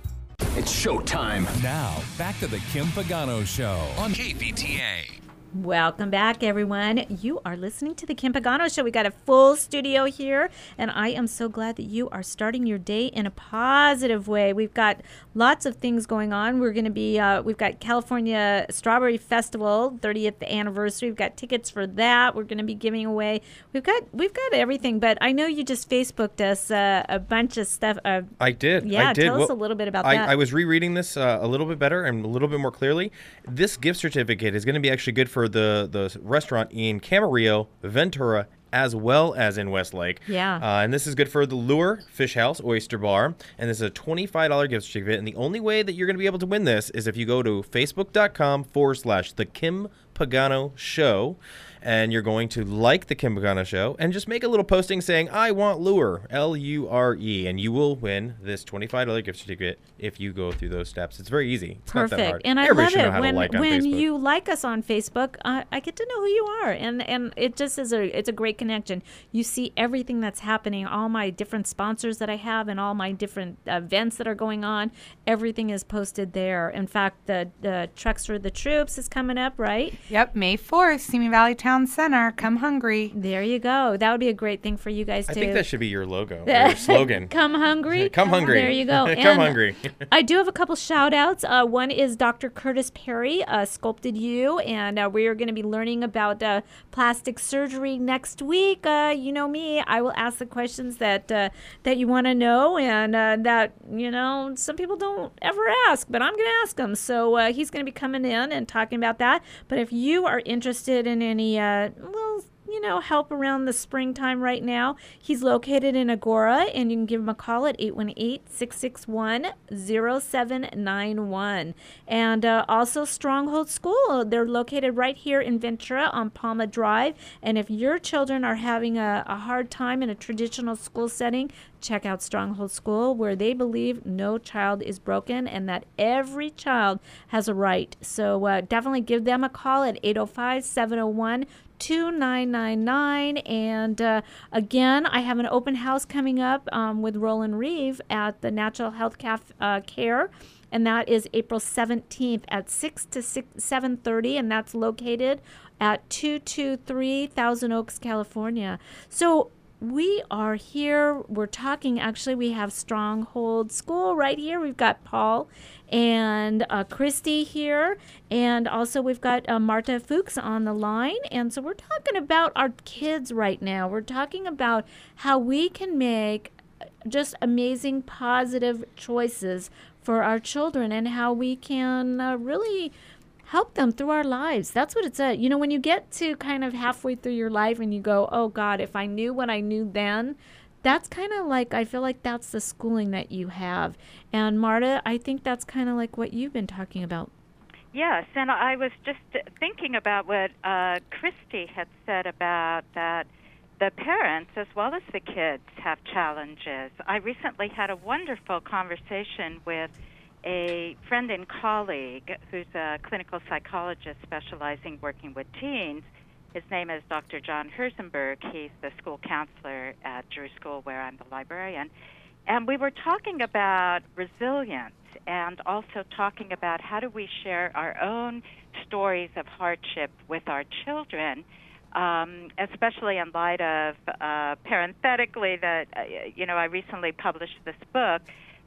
Speaker 10: It's showtime. Now, back to the Kim Pagano Show on K V T A.
Speaker 3: Welcome back, everyone. You are listening to the Kim Pagano Show. We got a full studio here, and I am so glad that you are starting your day in a positive way. We've got lots of things going on. We're going to be, uh, we've got California Strawberry Festival, thirtieth anniversary. We've got tickets for that. We're going to be giving away. We've got, we've got everything. But I know you just Facebooked us uh, a bunch of stuff. Uh,
Speaker 5: I did.
Speaker 3: Yeah,
Speaker 5: I did.
Speaker 3: tell
Speaker 5: well,
Speaker 3: us a little bit about
Speaker 5: I,
Speaker 3: that.
Speaker 5: I was rereading this uh, a little bit better and a little bit more clearly. This gift certificate is going to be actually good for the, the restaurant in Camarillo, Ventura, as well as in Westlake.
Speaker 3: Yeah.
Speaker 5: Uh, and this is good for the Lure Fish House Oyster Bar. And this is a twenty-five dollars gift certificate. And the only way that you're going to be able to win this is if you go to facebook.com forward slash the Kim Pagano Show. And you're going to like the Kim Pagano Show and just make a little posting saying, I want Lure, L U R E, and you will win this twenty-five dollars gift certificate if you go through those steps. It's very easy. It's
Speaker 3: Perfect.
Speaker 5: not that hard.
Speaker 3: And I
Speaker 5: Everybody
Speaker 3: love
Speaker 5: should know
Speaker 3: it
Speaker 5: how
Speaker 3: when
Speaker 5: to like on
Speaker 3: when
Speaker 5: Facebook.
Speaker 3: you like us on Facebook. Uh, I get to know who you are, and and it just is a it's a great connection. You see everything that's happening, all my different sponsors that I have, and all my different events that are going on. Everything is posted there. In fact, the the Trucks for the Troops is coming up, right?
Speaker 6: Yep, May fourth, Simi Valley Town Center. Come hungry.
Speaker 3: There you go. That would be a great thing for you guys
Speaker 5: I
Speaker 3: to.
Speaker 5: think that should be your logo, or your slogan.
Speaker 3: Come hungry.
Speaker 5: Come hungry.
Speaker 3: There you go.
Speaker 5: Come
Speaker 3: And
Speaker 5: hungry.
Speaker 3: I do have a couple shout outs. Uh, one is Doctor Curtis Perry, uh, Sculpted You, and uh, we are going to be learning about uh, plastic surgery next week. Uh, you know me, I will ask the questions that uh, that you want to know, and uh, that, you know, some people don't ever ask, but I'm going to ask them. So uh, he's going to be coming in and talking about that. But if you are interested in any, uh, well, you know, help around the springtime right now, he's located in Agora, and you can give him a call at eight one eight, six six one, zero seven nine one. And uh, also Stronghold School, they're located right here in Ventura on Palma Drive. And if your children are having a, a hard time in a traditional school setting, check out Stronghold School, where they believe no child is broken and that every child has a right. So uh, definitely give them a call at eight oh five, seven oh one, two nine nine nine. And uh, again, I have an open house coming up um, with Roland Reeve at the Natural Health Caf- uh, Care, and that is April seventeenth at six to seven thirty, and that's located at two two three Thousand Oaks, California. So we are here. We're talking, actually, we have Stronghold School right here. We've got Paul and uh, Christy here. And also we've got uh, Marta Fuchs on the line. And so we're talking about our kids right now. We're talking about how we can make just amazing, positive choices for our children and how we can uh, really help them through our lives. That's what it's at. You know, when you get to kind of halfway through your life and you go, oh God, if I knew what I knew then, that's kind of like, I feel like that's the schooling that you have. And Marta, I think that's kind of like what you've been talking about.
Speaker 11: Yes, and I was just thinking about what uh, Christy had said about that the parents as well as the kids have challenges. I recently had a wonderful conversation with a friend and colleague who's a clinical psychologist specializing working with teens. His name is Doctor John Herzenberg. He's the school counselor at Drew School, where I'm the librarian. And we were talking about resilience and also talking about how do we share our own stories of hardship with our children, um, especially in light of, uh, parenthetically, that, uh, you know, I recently published this book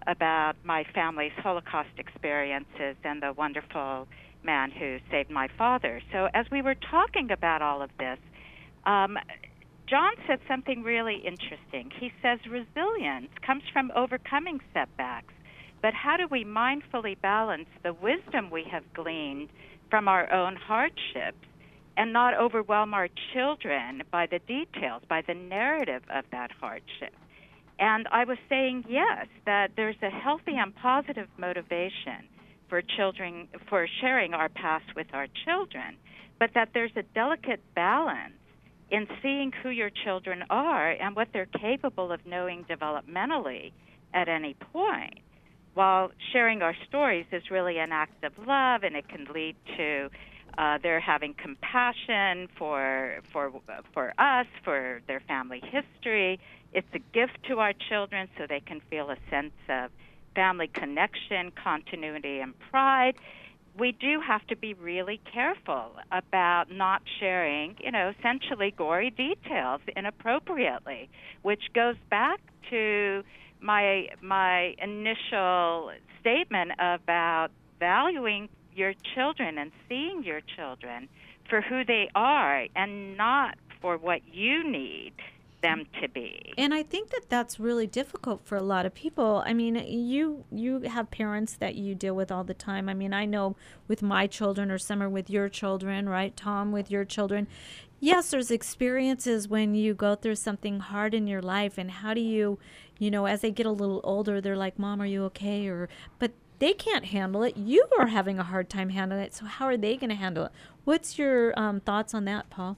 Speaker 11: about my family's Holocaust experiences and the wonderful man who saved my father. So as we were talking about all of this, um, John said something really interesting. He says resilience comes from overcoming setbacks, but how do we mindfully balance the wisdom we have gleaned from our own hardships and not overwhelm our children by the details, by the narrative of that hardship? And I was saying, yes, that there's a healthy and positive motivation for children, for sharing our past with our children, but that there's a delicate balance in seeing who your children are and what they're capable of knowing developmentally at any point. While sharing our stories is really an act of love, and it can lead to uh, their having compassion for for for us, for their family history. It's a gift to our children so they can feel a sense of family connection, continuity, and pride. We do have to be really careful about not sharing, you know, essentially gory details inappropriately, which goes back to my my initial statement about valuing your children and seeing your children for who they are and not for what you need them to be.
Speaker 3: And I think that that's really difficult for a lot of people. I mean, you you have parents that you deal with all the time. I mean, I know with my children, or Summer with your children, right? Tom with your children. Yes, there's experiences when you go through something hard in your life, and how do you, you know, as they get a little older, they're like, Mom, are you okay? Or, but they can't handle it. You are having a hard time handling it. So how are they going to handle it? What's your um, thoughts on that, Paul?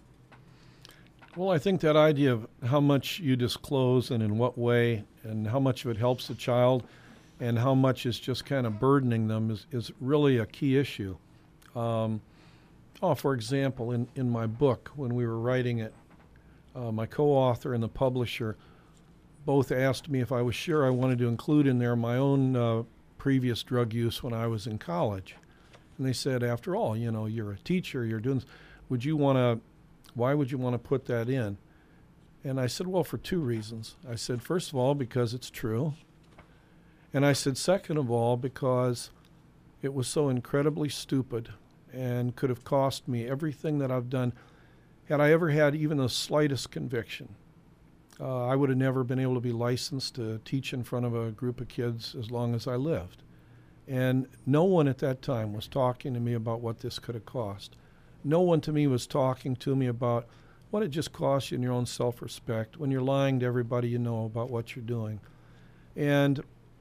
Speaker 7: Well, I think that idea of how much you disclose and in what way, and how much of it helps the child and how much is just kind of burdening them is, is really a key issue. Um, oh, for example, in, in my book, when we were writing it, uh, my co-author and the publisher both asked me if I was sure I wanted to include in there my own uh, previous drug use when I was in college. And they said, after all, you know, you're a teacher, you're doing this, would you want to Why would you want to put that in? And I said, well, for two reasons. I said, first of all, because it's true. And I said, second of all, because it was so incredibly stupid and could have cost me everything that I've done. Had I ever had even the slightest conviction, uh, I would have never been able to be licensed to teach in front of a group of kids as long as I lived. And no one at that time was talking to me about what this could have cost. No one to me was talking to me about what it just costs you in your own self-respect when you're lying to everybody you know about what you're doing. And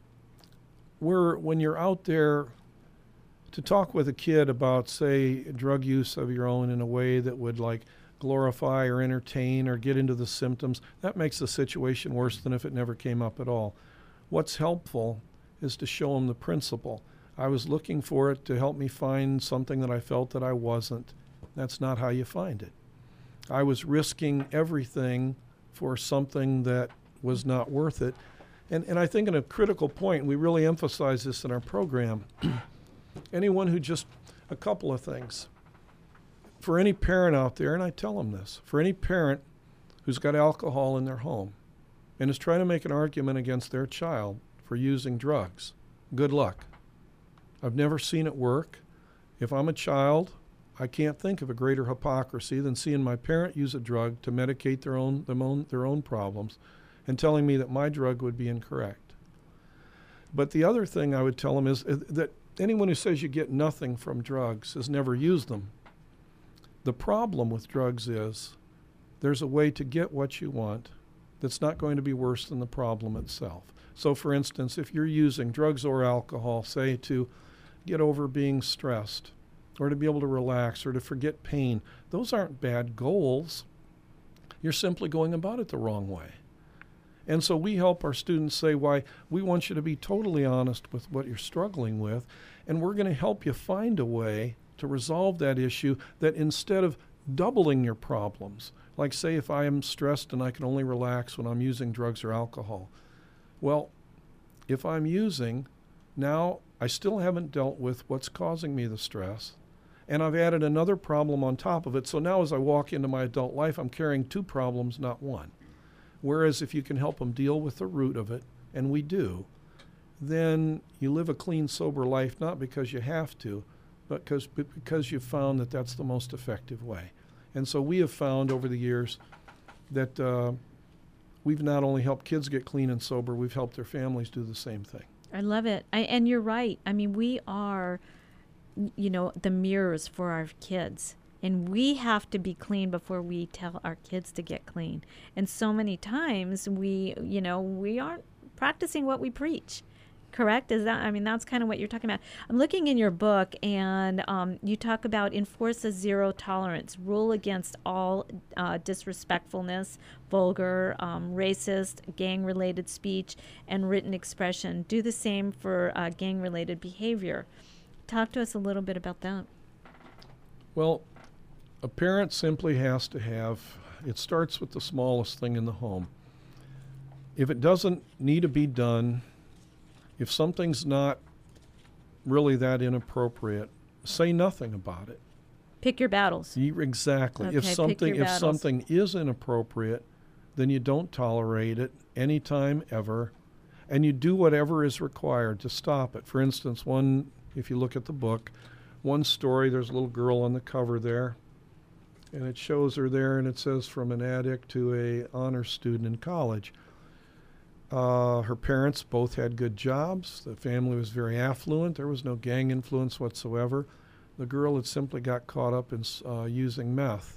Speaker 7: we're, when you're out there to talk with a kid about, say, drug use of your own in a way that would like glorify or entertain or get into the symptoms, that makes the situation worse than if it never came up at all. What's helpful is to show them the principle. I was looking for it to help me find something that I felt that I wasn't. That's not how you find it. I was risking everything for something that was not worth it. And, and I think in a critical point, we really emphasize this in our program, anyone who just, a couple of things. For any parent out there, and I tell them this, for any parent who's got alcohol in their home and is trying to make an argument against their child for using drugs, good luck. I've never seen it work. If I'm a child, I can't think of a greater hypocrisy than seeing my parent use a drug to medicate their own, their own, their own problems and telling me that my drug would be incorrect. But the other thing I would tell them is that anyone who says you get nothing from drugs has never used them. The problem with drugs is there's a way to get what you want that's not going to be worse than the problem itself. So, for instance, if you're using drugs or alcohol, say, to get over being stressed, or to be able to relax, or to forget pain, those aren't bad goals. You're simply going about it the wrong way. And so we help our students say, why, we want you to be totally honest with what you're struggling with, and we're going to help you find a way to resolve that issue that instead of doubling your problems, like say if I am stressed and I can only relax when I'm using drugs or alcohol, well, if I'm using, now I still haven't dealt with what's causing me the stress, and I've added another problem on top of it. So now as I walk into my adult life, I'm carrying two problems, not one. Whereas if you can help them deal with the root of it, and we do, then you live a clean, sober life, not because you have to, but because, because you've found that that's the most effective way. And so we have found over the years that uh, we've not only helped kids get clean and sober, we've helped their families do the same thing.
Speaker 3: I love it. I, and you're right. I mean, we are, you know, the mirrors for our kids. And we have to be clean before we tell our kids to get clean. And so many times we, you know, we aren't practicing what we preach. Correct? Is that, I mean, that's kind of what you're talking about. I'm looking in your book, and um, you talk about enforce a zero tolerance, rule against all uh, disrespectfulness, vulgar, um, racist, gang-related speech, and written expression. Do the same for uh, gang-related behavior. Talk to us a little bit about that.
Speaker 7: Well, a parent simply has to have, it starts with the smallest thing in the home. If it doesn't need to be done, if something's not really that inappropriate, say nothing about it.
Speaker 3: Pick your battles.
Speaker 7: You, exactly.
Speaker 3: Okay,
Speaker 7: if
Speaker 3: pick
Speaker 7: something
Speaker 3: your
Speaker 7: if
Speaker 3: battles.
Speaker 7: something is inappropriate, then you don't tolerate it anytime ever, and you do whatever is required to stop it. For instance, one, if you look at the book, one story, there's a little girl on the cover there, and it shows her there, and it says from an addict to a honor student in college. Uh, her parents both had good jobs. The family was very affluent. There was no gang influence whatsoever. The girl had simply got caught up in uh, using meth.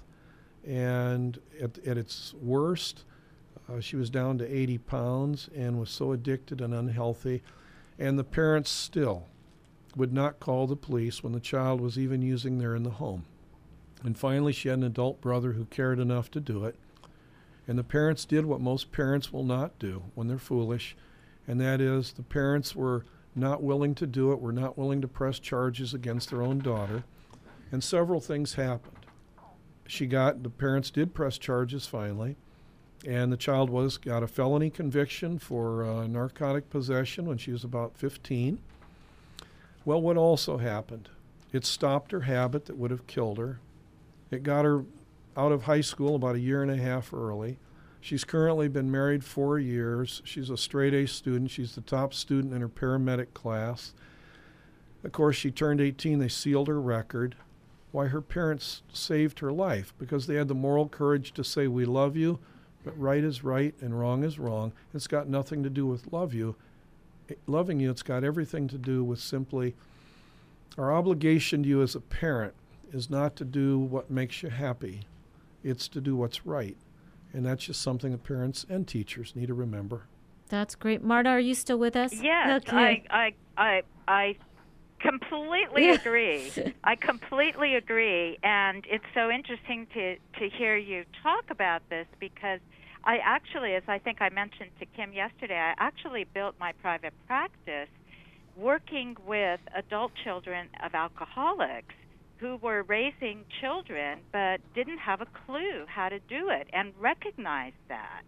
Speaker 7: And at, at its worst, uh, she was down to eighty pounds and was so addicted and unhealthy. And the parents still would not call the police when the child was even using there in the home. And finally, she had an adult brother who cared enough to do it. And the parents did what most parents will not do when they're foolish, and that is the parents were not willing to do it, were not willing to press charges against their own daughter, and several things happened. She got, the parents did press charges finally, and the child was got a felony conviction for uh, narcotic possession when she was about fifteen. Well, what also happened? It stopped her habit that would have killed her. It got her out of high school about a year and a half early. She's currently been married four years. She's a straight-A student. She's the top student in her paramedic class. Of course, she turned eighteen. They sealed her record. Why? Her parents saved her life because they had the moral courage to say, we love you, but right is right and wrong is wrong. It's got nothing to do with love you. It, loving you, it's got everything to do with simply our obligation to you as a parent is not to do what makes you happy. It's to do what's right. And that's just something that parents and teachers need to remember.
Speaker 3: That's great. Marta, are you still with us?
Speaker 11: Yes,
Speaker 3: Okay.
Speaker 11: I, I, I, I completely agree. I completely agree. And it's so interesting to, to hear you talk about this because I actually, as I think I mentioned to Kim yesterday, I actually built my private practice working with adult children of alcoholics who were raising children but didn't have a clue how to do it and recognize that.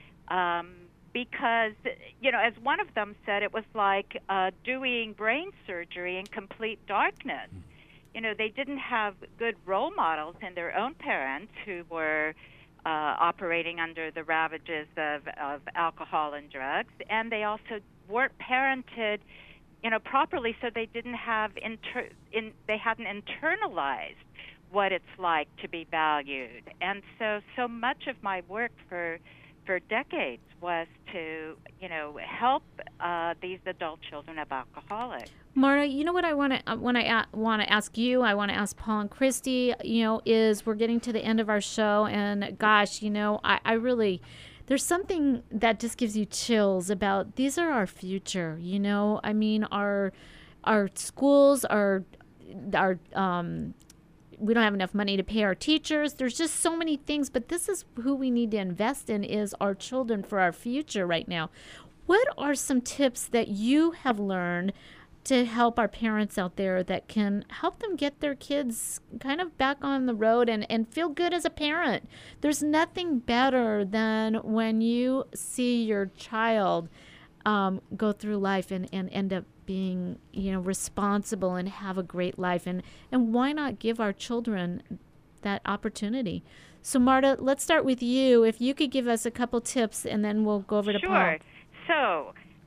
Speaker 11: Um, because, you know, as one of them said, it was like uh, doing brain surgery in complete darkness. You know, they didn't have good role models in their own parents who were uh, operating under the ravages of, of alcohol and drugs, and they also weren't parented you know, properly, so they didn't have inter- in they hadn't internalized what it's like to be valued. And so, so much of my work for for decades was to, you know, help uh, these adult children of alcoholics.
Speaker 3: Marta, you know what I want to when I a- want to ask you, I want to ask Paul and Christy. You know, is we're getting to the end of our show, and gosh, you know, I, I really. There's something that just gives you chills about these are our future, you know. I mean, our our schools are our um, we don't have enough money to pay our teachers. There's just so many things, but this is who we need to invest in is our children for our future right now. What are some tips that you have learned to help our parents out there that can help them get their kids kind of back on the road and, and feel good as a parent? There's nothing better than when you see your child um, go through life and, and end up being, you know, responsible and have a great life. And, and why not give our children that opportunity? So, Marta, let's start with you. If you could give us a couple tips, and then we'll go over to Paul.
Speaker 11: Sure. So,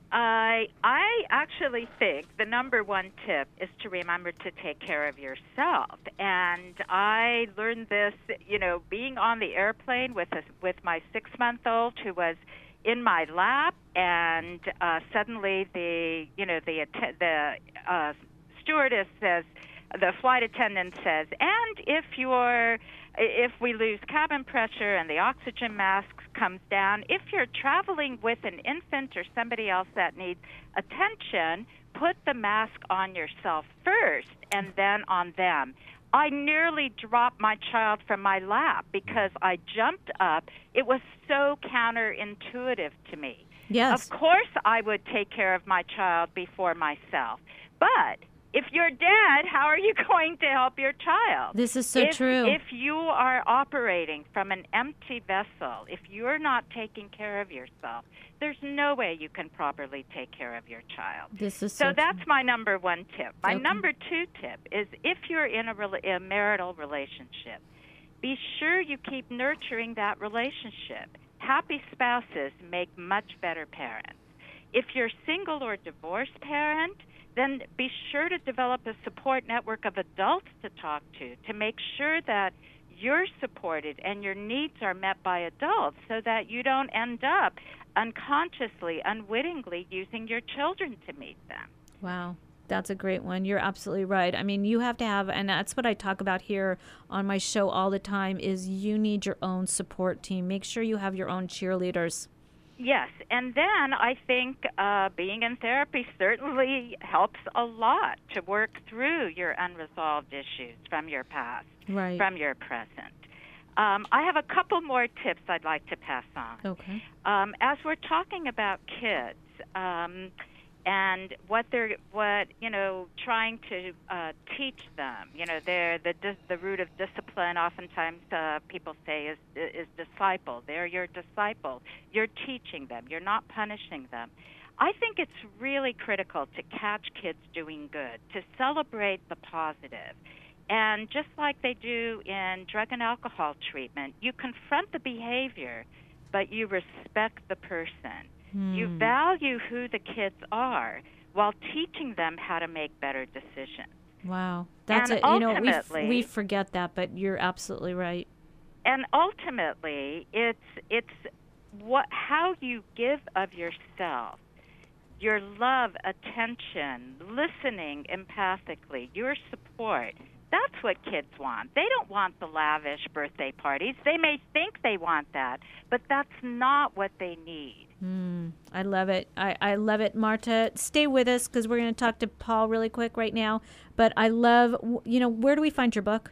Speaker 11: I I actually think the number one tip is to remember to take care of yourself. And I learned this, you know, being on the airplane with a, with my six-month-old who was in my lap, and uh, suddenly the you know the att- the uh, stewardess says, the flight attendant says, and if you're if we lose cabin pressure and the oxygen mask comes down, if you're traveling with an infant or somebody else that needs attention, put the mask on yourself first and then on them. I nearly dropped my child from my lap because I jumped up. It was so counterintuitive to me.
Speaker 3: Yes.
Speaker 11: Of course I would take care of my child before myself. But if you're dead, how are you going to help your child?
Speaker 3: This is so
Speaker 11: if,
Speaker 3: true.
Speaker 11: If you are operating from an empty vessel, if you're not taking care of yourself, there's no way you can properly take care of your child.
Speaker 3: This is
Speaker 11: so
Speaker 3: so
Speaker 11: that's
Speaker 3: true.
Speaker 11: my number one tip. My
Speaker 3: Okay.
Speaker 11: number two tip is if you're in a, rela- a marital relationship, be sure you keep nurturing that relationship. Happy spouses make much better parents. If you're single or divorced parent, then be sure to develop a support network of adults to talk to to make sure that you're supported and your needs are met by adults so that you don't end up unconsciously, unwittingly using your children to meet them.
Speaker 3: Wow. That's a great one. You're absolutely right. I mean, you have to have, and that's what I talk about here on my show all the time, is you need your own support team. Make sure you have your own cheerleaders.
Speaker 11: Yes, and then I think uh, being in therapy certainly helps a lot to work through your unresolved issues from your past,
Speaker 3: Right.
Speaker 11: from your present. Um, I have a couple more tips I'd like to pass on.
Speaker 3: Okay.
Speaker 11: Um, as we're talking about kids um, and what they're, what you know, trying to uh, teach them, you know, they're the dis- the root of discipline. Oftentimes, uh, people say is is disciple. They're your disciple. You're teaching them. You're not punishing them. I think it's really critical to catch kids doing good, to celebrate the positive. And just like they do in drug and alcohol treatment, you confront the behavior, but you respect the person.
Speaker 3: Hmm.
Speaker 11: You value who the kids are while teaching them how to make better decisions.
Speaker 3: Wow. That's
Speaker 11: And
Speaker 3: it. You know, we, f-
Speaker 11: ultimately-
Speaker 3: we forget that, but you're absolutely right.
Speaker 11: And ultimately, it's it's what how you give of yourself, your love, attention, listening empathically, your support. That's what kids want. They don't want the lavish birthday parties. They may think they want that, but that's not what they need.
Speaker 3: Mm, I love it. I, I love it. Marta, stay with us because we're going to talk to Paul really quick right now. But I love, w- you know, where do we find your book?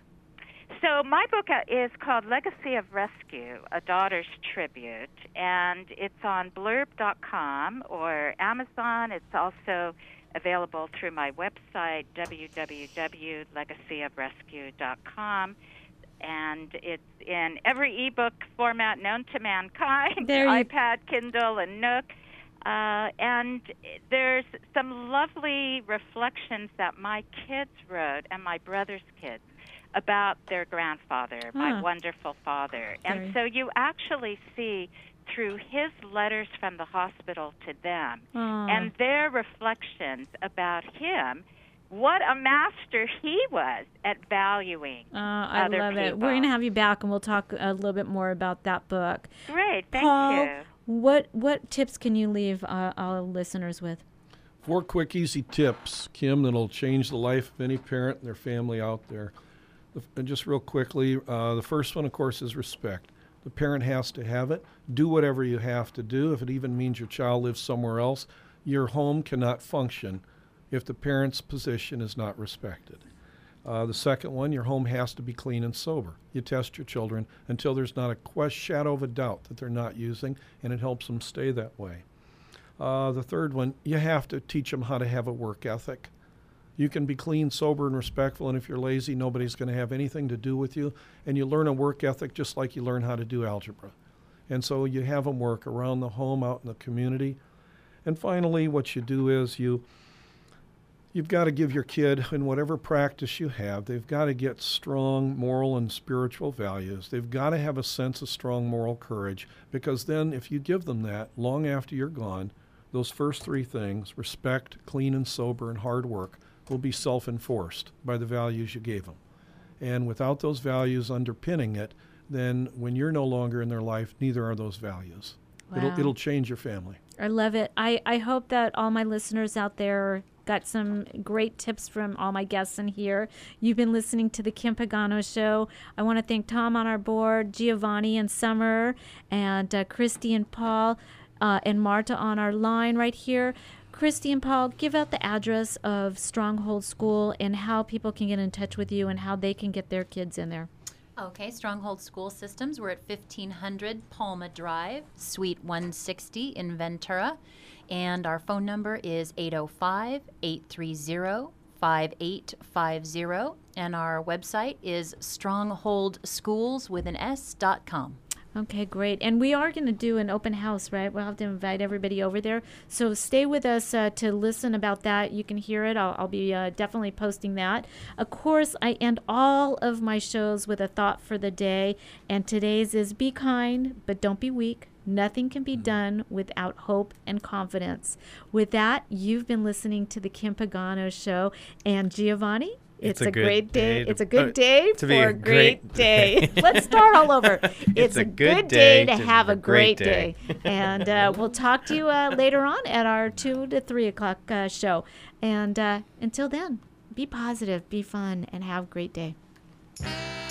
Speaker 11: So my book uh, is called Legacy of Rescue, A Daughter's Tribute, and it's on blurb dot com or Amazon. It's also available through my website, w w w dot legacy of rescue dot com. And it's in every ebook format known to mankind,
Speaker 3: There you-
Speaker 11: iPad, Kindle, and Nook. Uh, and there's some lovely reflections that my kids wrote and my brother's kids about their grandfather, my
Speaker 3: Ah.
Speaker 11: wonderful father.
Speaker 3: Very.
Speaker 11: And so you actually see through his letters from the hospital to them
Speaker 3: Aw.
Speaker 11: and their reflections about him, what a master he was at valuing
Speaker 3: Uh, I
Speaker 11: other
Speaker 3: love it.
Speaker 11: people.
Speaker 3: We're going to have you back, and we'll talk a little bit more about that book.
Speaker 11: Great, thank
Speaker 3: Paul,
Speaker 11: you.
Speaker 3: what what tips can you leave uh, our listeners with?
Speaker 7: Four quick, easy tips, Kim, that'll change the life of any parent and their family out there. The- And just real quickly, uh, the first one, of course, is respect. The parent has to have it. Do whatever you have to do. If it even means your child lives somewhere else, your home cannot function if the parent's position is not respected. Uh, the second one, your home has to be clean and sober. You test your children until there's not a quest, shadow of a doubt that they're not using, and it helps them stay that way. Uh, the third one, you have to teach them how to have a work ethic. You can be clean, sober, and respectful, and if you're lazy, nobody's going to have anything to do with you. And you learn a work ethic just like you learn how to do algebra. And so you have them work around the home, out in the community. And finally, what you do is you, you've got to give your kid, in whatever practice you have, they've got to get strong moral and spiritual values. They've got to have a sense of strong moral courage, because then if you give them that, long after you're gone, those first three things, respect, clean and sober, and hard work, will be self-enforced by the values you gave them. And without those values underpinning it, then when you're no longer in their life, neither are those values.
Speaker 3: Wow.
Speaker 7: It'll, it'll change your family.
Speaker 3: I love it. I, I hope that all my listeners out there got some great tips from all my guests in here. You've been listening to the Kim Pagano Show. I want to thank Tom on our board, Giovanni and Summer, and uh, Christy and Paul, uh, and Marta on our line right here. Christy and Paul, give out the address of Stronghold School and how people can get in touch with you and how they can get their kids in there.
Speaker 1: Okay, Stronghold School Systems. We're at fifteen hundred Palma Drive, Suite one sixty in Ventura. And our phone number is eight oh five, eight three zero, five eight five zero. And our website is stronghold schools with an S dot com.
Speaker 3: Okay, great. And we are going to do an open house, right? We'll have to invite everybody over there. So stay with us uh, to listen about that. You can hear it. I'll, I'll be uh, definitely posting that. Of course, I end all of my shows with a thought for the day. And today's is be kind, but don't be weak. Nothing can be done without hope and confidence. With that, you've been listening to the Kim Pagano Show. And Giovanni? It's, it's a, a great day. day. It's a good day
Speaker 5: to
Speaker 3: for
Speaker 5: be
Speaker 3: a great day. Let's start all over. It's, it's a, a good day, day to have a great day. day. And uh, we'll talk to you uh, later on at our two to three o'clock uh, show. And uh, until then, be positive, be fun, and have a great day.